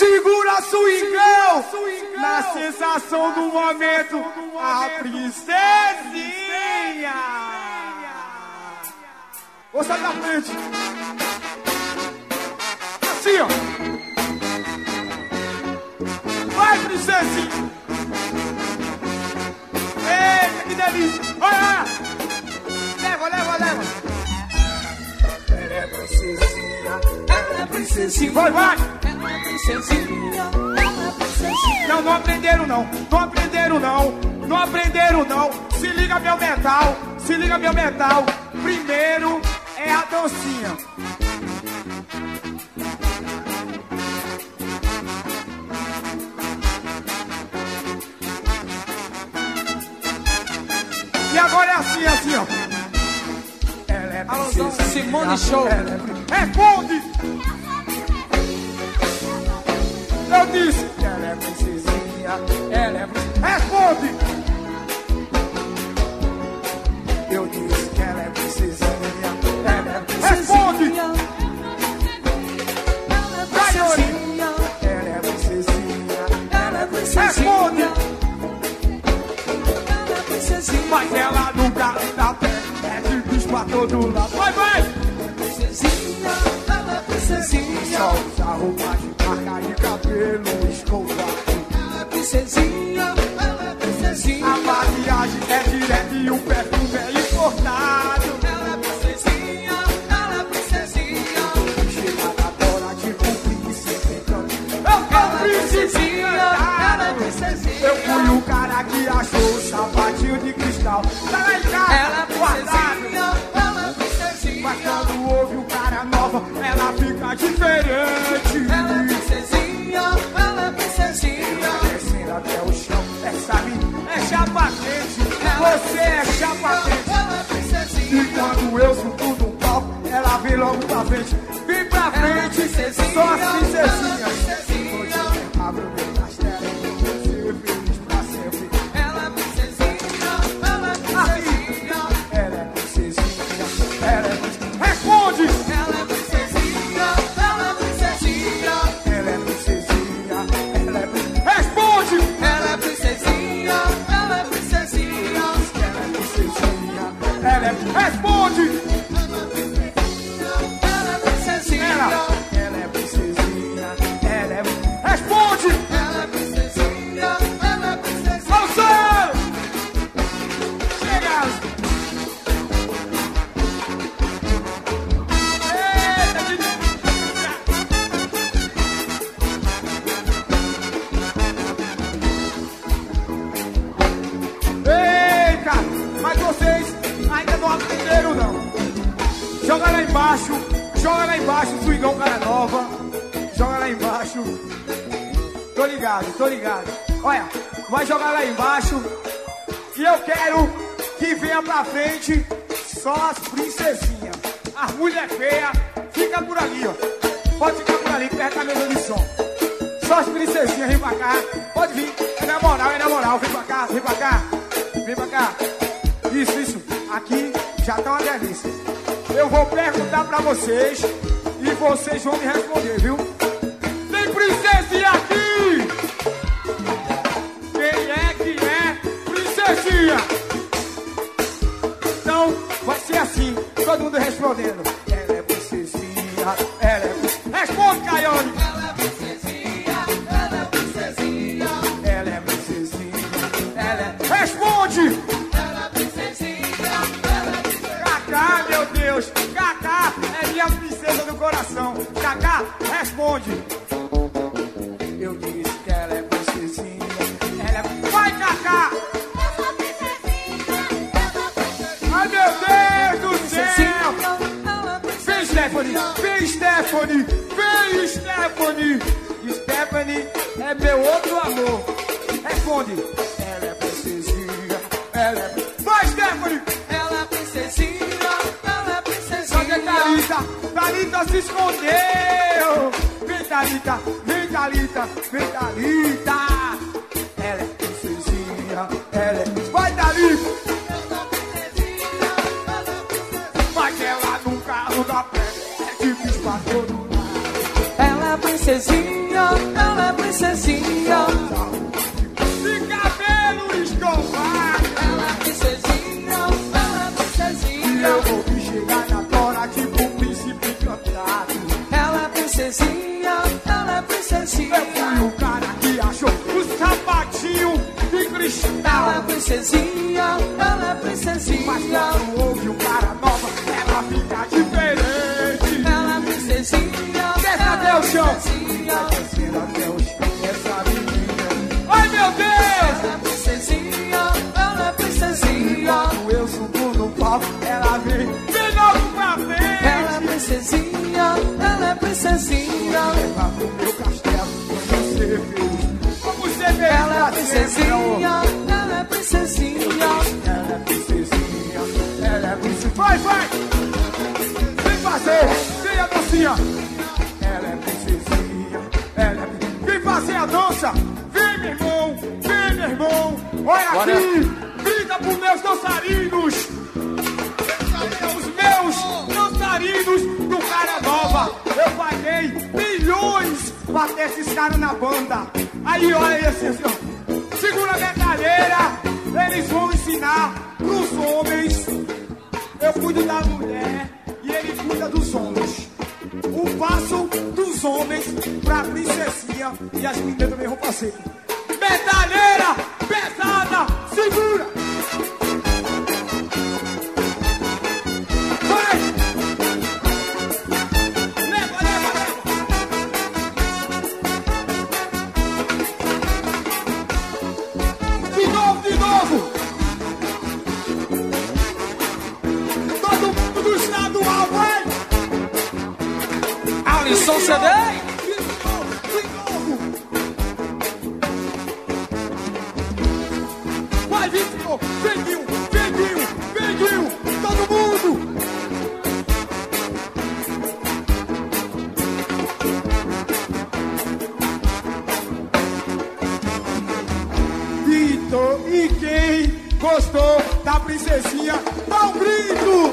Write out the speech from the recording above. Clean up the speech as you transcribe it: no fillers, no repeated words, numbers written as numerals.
Segura swingão, na sensação do momento, a princesinha. Vou sair da frente. Assim, ó. Vai, princesinha. Eita, que delícia. Olha. Leva. Ela é princesinha. Ela é princesinha. Vai. Ela é princesinha. Ela é princesinha. Não aprenderam não. Não aprenderam não. Se liga meu mental. Primeiro é a dancinha. E agora é assim, ó. Ela é princesinha. Simone Show. Responde! Eu disse que ela é princesinha. Responde! Eu disse que ela é princesinha. Responde! Ela é princesinha. Responde! Mas ela nunca dá pé. É de bicho pra todo lado. Vai! Ela é princesinha. Só usa roupa de marca e cabelo escovado. Ela é princesinha. A maquiagem é direta e o perfume é importado. Ela é princesinha. Chega na hora de cumprir e se tentando. Ela é princesinha. Eu fui o cara que achou o sapatinho de cristal. Tá lá em casa, Ela é princesinha. mas quando ouve o cara nova, ela fica diferente. Ela é princesinha. Descendo até o chão, essa menina é chapa quente. Você é chapa quente. Ela é princesinha. E quando eu subo no palco, ela vem logo pra frente. Vem pra frente, só as princesinhas. Abre o meu castelo, você feliz pra sempre. Ela é princesinha. Ela é princesinha. Responde! Ela é princesinha. Responde! Ela é princesinha. Responde! Responde! Você! Chega! Eita! Mas vocês ainda não aprenderam não. Joga lá embaixo, swingão cara nova. Joga lá embaixo. Tô ligado. Olha, vai jogar lá embaixo. E eu quero que venha pra frente só as princesinhas. As mulher feia, fica por ali, ó. Pode ficar por ali, perto da mesa de som. Só as princesinhas, vem pra cá. Pode vir, é na moral, vem pra cá. Isso, aqui já tá uma delícia. Eu vou perguntar pra vocês e vocês vão me responder, viu? Tem princesinha aqui! Quem é que é princesinha? Então, vai ser assim, todo mundo respondendo. Ela é princesinha. Responde, Caione! Ela é princesinha. Responde! Ela é princesinha. Cacá, meu Deus! Cacá é minha princesa do coração. Cacá, responde! Eu disse que ela é princesinha. Vai, Cacá! Ai, meu Deus do céu! Vem, Stephanie! Stephanie é meu outro amor. Responde! Ela é princesinha. Vai, Stephanie! Ela é princesinha. Cadê Thalita se escondeu! Vem, Thalita! Ela é princesinha. Vai, Thalita! Mas ela nunca dá pé. É difícil pra todo lado. Ela é princesinha. princesinha, ela é princesinha. De cabelo escovado. Ela é princesinha, ela é E princesinha. eu vou me chegar na tora tipo um príncipe encantado. Ela é princesinha, ela é princesinha. Eu fui o cara que achou o sapatinho de cristal. Ela é princesinha, ela é Mas princesinha. quando ouve o cara nova, ela fica diferente. Ela é princesinha, Desce ela até é o chão. princesinha. Descendo até o chão, essa menina. Ai meu Deus! Ela é princesinha, ela é princesinha. Quando eu subo no palco, ela vem de novo pra frente. Ela é princesinha, ela é princesinha. Leva pro meu castelo, vamos ser felizes. Vamos ser felizes. Ela é pra princesinha, sempre. ela é princesinha. Ela é princesinha, ela é princesinha. Vai, vai! Vem fazer, vem a dancinha. Ela é princesinha, ela é princesinha. Vem fazer a dança. Vem, meu irmão, vem, meu irmão. Olha Bora. aqui, grita pros meus dançarinos. Os meus dançarinos do Cara Nova. Eu paguei milhões pra ter esses caras na banda. Aí, olha esse, assim, ó. Segura a metralheira. Eles vão ensinar pros homens. Eu cuido da mulher e ele cuida dos homens. O passo dos homens pra princesinha. E as meninas também vão fazer. Metralheira pesada, segura. Vai! Leva, leva, leva! De novo, de novo! Todo mundo do estadual, vai! Alisson CD. De novo! Vai, Vitor! Vem, Gil! Vem, Gil! Vem, Gil! Todo mundo! Vitor, e quem gostou da princesinha, dá um grito!